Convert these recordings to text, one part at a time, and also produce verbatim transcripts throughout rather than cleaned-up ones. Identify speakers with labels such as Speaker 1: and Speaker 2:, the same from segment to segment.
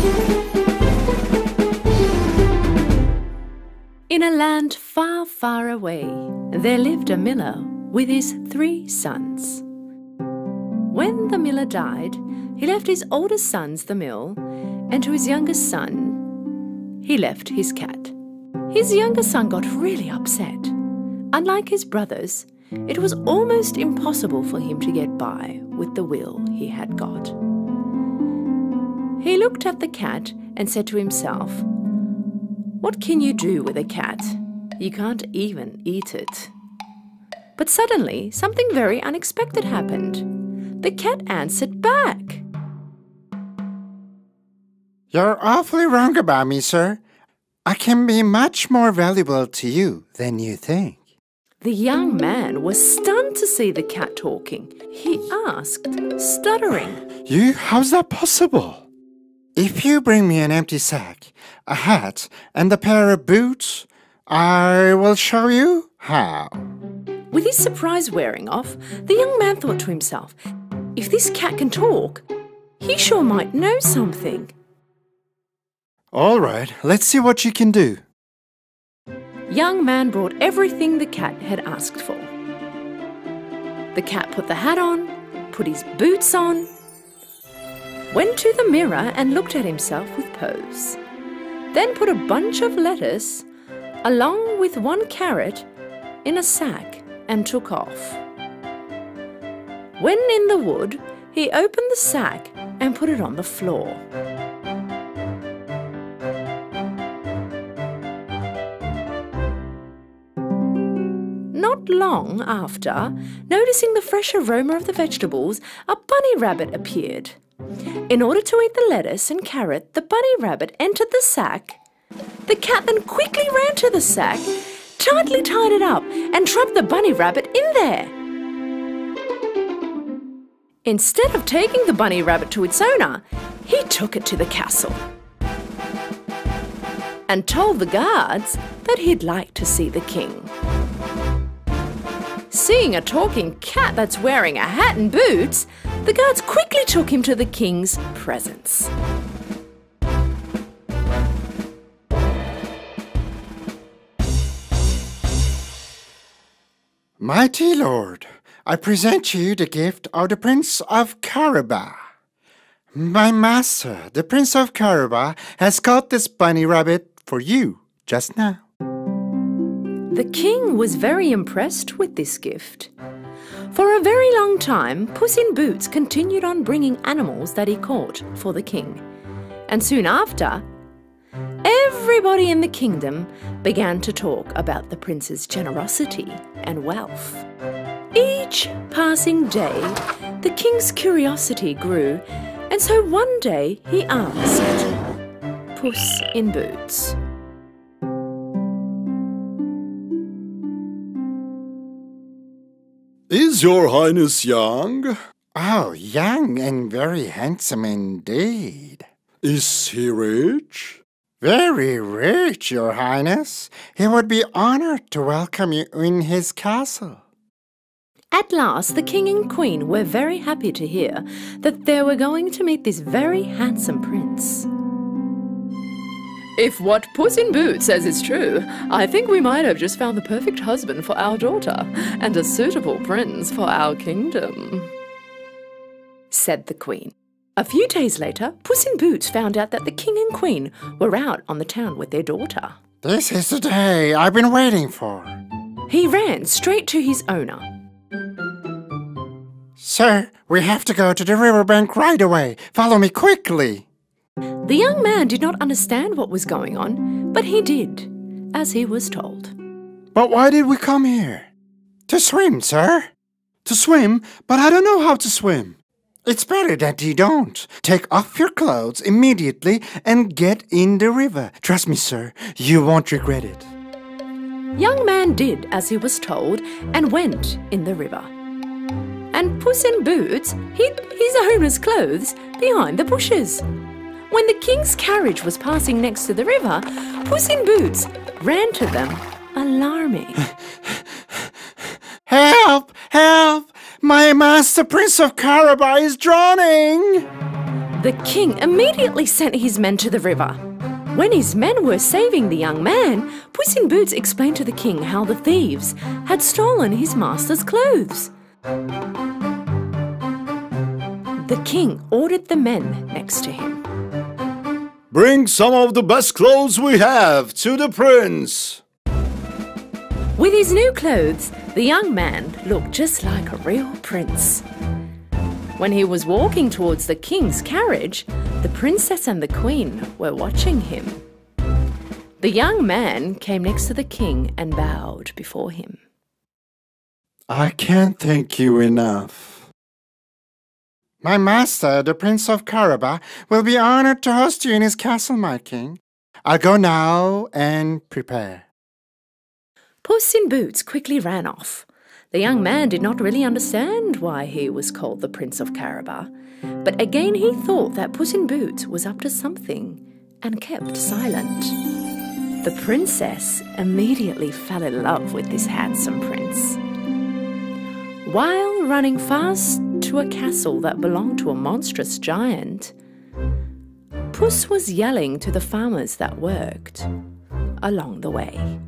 Speaker 1: In a land far, far away, there lived a miller with his three sons. When the miller died, he left his oldest sons the mill, and to his youngest son, he left his cat. His younger son got really upset. Unlike his brothers, it was almost impossible for him to get by with the will he had got. He looked at the cat and said to himself, "What can you do with a cat? You can't even eat it." But suddenly, something very unexpected happened. The cat answered back.
Speaker 2: "You're awfully wrong about me, sir. I can be much more valuable to you than you think."
Speaker 1: The young man was stunned to see the cat talking. He asked, stuttering,
Speaker 2: "You? How's that possible?" "If you bring me an empty sack, a hat, and a pair of boots, I will show you how."
Speaker 1: With his surprise wearing off, the young man thought to himself, if this cat can talk, he sure might know something.
Speaker 2: "All right, let's see what you can do."
Speaker 1: Young man brought everything the cat had asked for. The cat put the hat on, put his boots on, went to the mirror and looked at himself with pose, then put a bunch of lettuce along with one carrot in a sack and took off. When in the wood, he opened the sack and put it on the floor. Not long after, noticing the fresh aroma of the vegetables, a bunny rabbit appeared. In order to eat the lettuce and carrot, the bunny rabbit entered the sack. The cat then quickly ran to the sack, tightly tied it up, and trapped the bunny rabbit in there. Instead of taking the bunny rabbit to its owner, he took it to the castle and told the guards that he'd like to see the king. Seeing a talking cat that's wearing a hat and boots, the guards quickly took him to the king's presence.
Speaker 2: "Mighty lord, I present you the gift of the Prince of Carabas. My master, the Prince of Carabas, has caught this bunny rabbit for you just now."
Speaker 1: The king was very impressed with this gift. For a very long time, Puss in Boots continued on bringing animals that he caught for the king. And soon after, everybody in the kingdom began to talk about the prince's generosity and wealth. Each passing day, the king's curiosity grew, and so one day he asked Puss in Boots,
Speaker 3: "Is your highness young?"
Speaker 2: "Oh, young and very handsome indeed."
Speaker 3: "Is he rich?"
Speaker 2: "Very rich, your highness. He would be honored to welcome you in his castle."
Speaker 1: At last, the king and queen were very happy to hear that they were going to meet this very handsome prince. "If what Puss in Boots says is true, I think we might have just found the perfect husband for our daughter and a suitable prince for our kingdom," said the queen. A few days later, Puss in Boots found out that the king and queen were out on the town with their daughter.
Speaker 2: "This is the day I've been waiting for."
Speaker 1: He ran straight to his owner.
Speaker 2: "Sir, we have to go to the riverbank right away. Follow me quickly."
Speaker 1: The young man did not understand what was going on, but he did, as he was told.
Speaker 2: "But why did we come here?" "To swim, sir."
Speaker 3: "To swim? But I don't know how to swim."
Speaker 2: "It's better that you don't. Take off your clothes immediately and get in the river. Trust me, sir, you won't regret it."
Speaker 1: Young man did as he was told and went in the river. And Puss in Boots hid his owner's clothes behind the bushes. When the king's carriage was passing next to the river, Puss in Boots ran to them, alarming.
Speaker 2: "Help! Help! My master, Prince of Carabas, is drowning!"
Speaker 1: The king immediately sent his men to the river. When his men were saving the young man, Puss in Boots explained to the king how the thieves had stolen his master's clothes. The king ordered the men next to him.
Speaker 3: Bring some of the best clothes we have to the prince.
Speaker 1: With his new clothes, the young man looked just like a real prince. When he was walking towards the king's carriage, the princess and the queen were watching him. The young man came next to the king and bowed before him.
Speaker 2: I can't thank you enough. My master, the Prince of Carabas, will be honored to host you in his castle, my king. I'll go now and prepare.
Speaker 1: Puss in Boots quickly ran off. The young man did not really understand why he was called the Prince of Carabas, but again he thought that Puss in Boots was up to something and kept silent. The princess immediately fell in love with this handsome prince. While running fast to a castle that belonged to a monstrous giant, Puss was yelling to the farmers that worked along the way.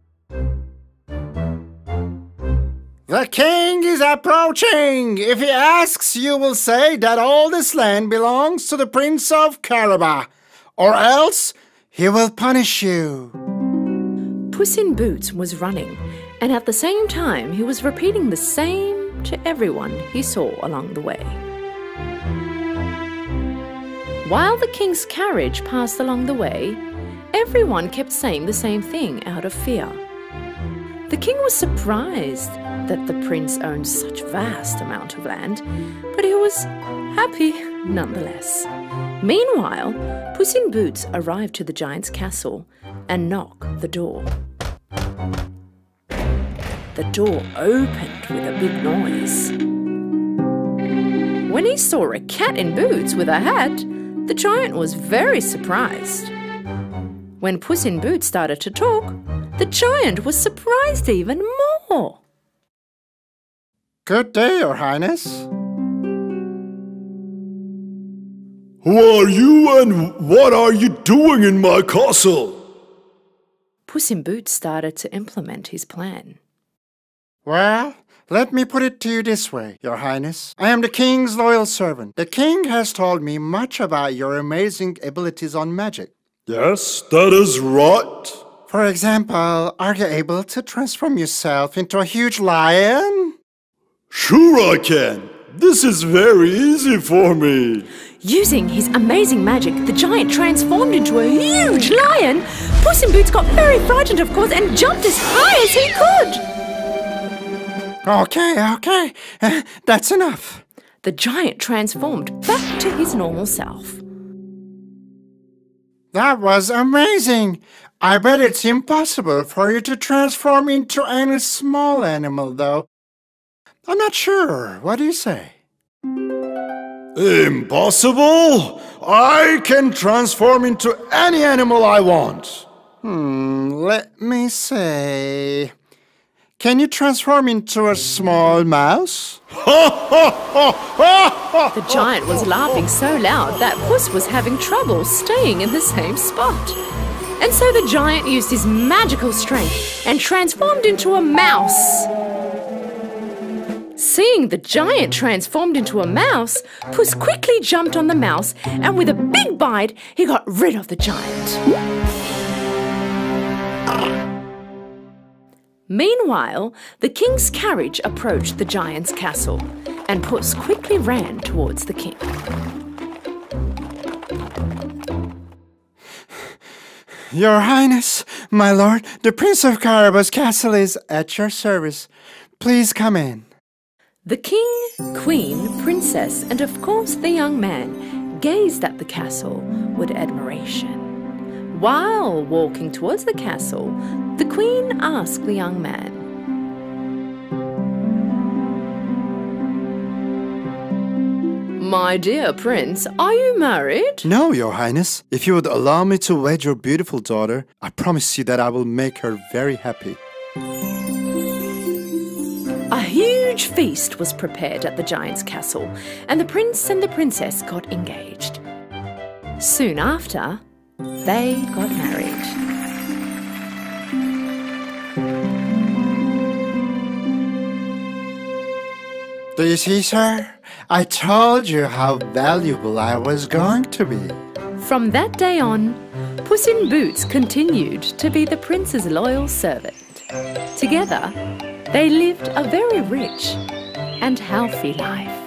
Speaker 2: The king is approaching. If he asks, you will say that all this land belongs to the Prince of Carabas, or else he will punish you.
Speaker 1: Puss in Boots was running, and at the same time he was repeating the same to everyone he saw along the way. While the king's carriage passed along the way, everyone kept saying the same thing out of fear. The king was surprised that the prince owned such vast amount of land, but he was happy nonetheless. Meanwhile, Puss in Boots arrived to the giant's castle and knocked the door. The door opened with a big noise. When he saw a cat in boots with a hat, the giant was very surprised. When Puss in Boots started to talk, the giant was surprised even more.
Speaker 2: Good day, Your Highness.
Speaker 3: Who are you and what are you doing in my castle?
Speaker 1: Puss in Boots started to implement his plan.
Speaker 2: Well, let me put it to you this way, Your Highness. I am the king's loyal servant. The king has told me much about your amazing abilities on magic.
Speaker 3: Yes, that is right.
Speaker 2: For example, are you able to transform yourself into a huge lion?
Speaker 3: Sure I can. This is very easy for me.
Speaker 1: Using his amazing magic, the giant transformed into a huge lion. Puss in Boots got very frightened, of course, and jumped as high as he could.
Speaker 2: Okay, okay. Uh, that's enough.
Speaker 1: The giant transformed back to his normal self.
Speaker 2: That was amazing. I bet it's impossible for you to transform into any small animal, though. I'm not sure. What do you say?
Speaker 3: Impossible? I can transform into any animal I want.
Speaker 2: Hmm, let me say... Can you transform into a small mouse?
Speaker 1: The giant was laughing so loud that Puss was having trouble staying in the same spot. And so the giant used his magical strength and transformed into a mouse. Seeing the giant transformed into a mouse, Puss quickly jumped on the mouse, and with a big bite, he got rid of the giant. Meanwhile, the king's carriage approached the giant's castle, and Puss quickly ran towards the king.
Speaker 2: Your Highness, my lord, the Prince of Carabas' castle is at your service. Please come in.
Speaker 1: The king, queen, princess, and of course the young man gazed at the castle with admiration. While walking towards the castle, the queen asked the young man, "My dear prince, are you married?"
Speaker 3: No, Your Highness. If you would allow me to wed your beautiful daughter, I promise you that I will make her very happy.
Speaker 1: A huge huge feast was prepared at the giant's castle, and the prince and the princess got engaged. Soon after, they got married.
Speaker 2: Do you see, sir? I told you how valuable I was going to be.
Speaker 1: From that day on, Puss in Boots continued to be the prince's loyal servant. Together, they lived a very rich and healthy life.